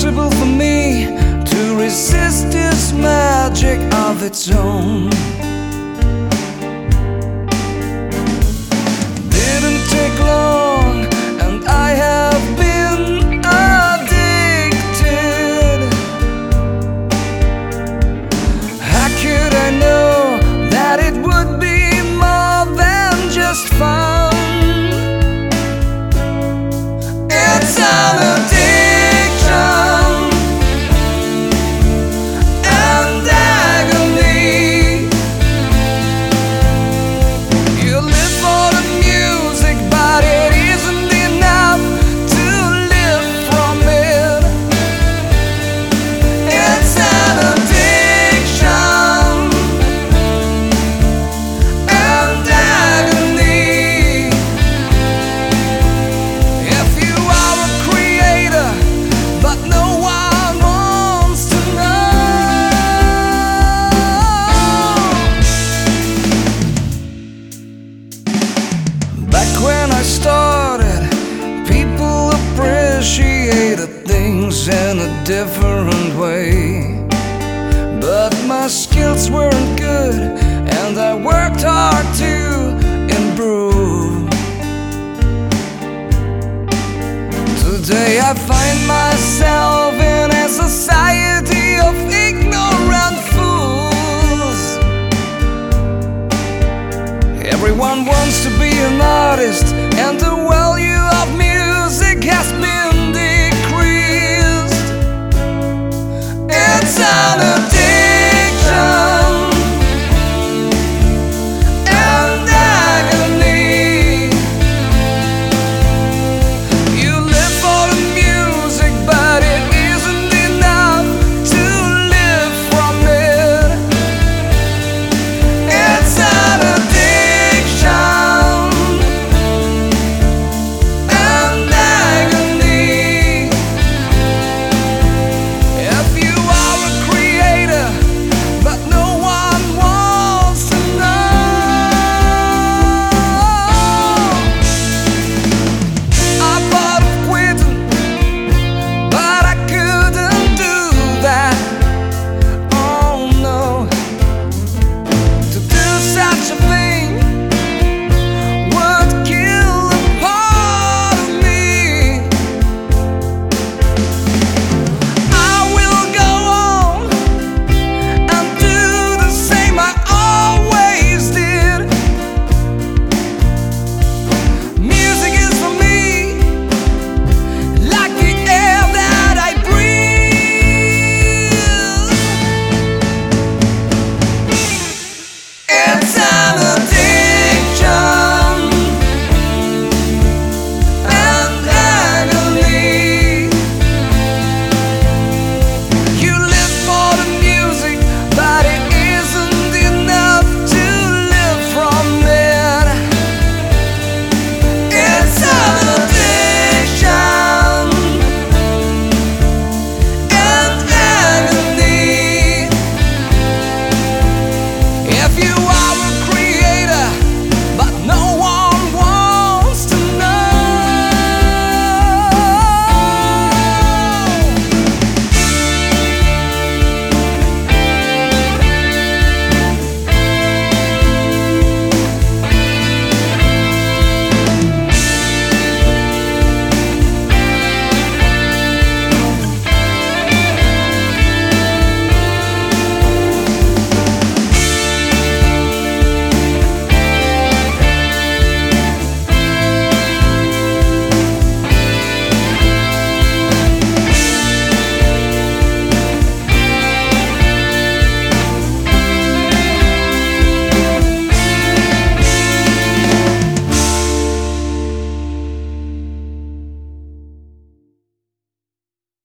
impossible for me to resist this magic of its own. Didn't take long, and I have been addicted. How could I know that it would be more than just fun? It's an addiction and agony. You live for the music, but it isn't enough to live from it. It's an addiction and agony. If you are a creator, but no one wants to know. Back when I started, people appreciated things in a different way. But my skills weren't good, and I worked hard to improve. Today I find myself in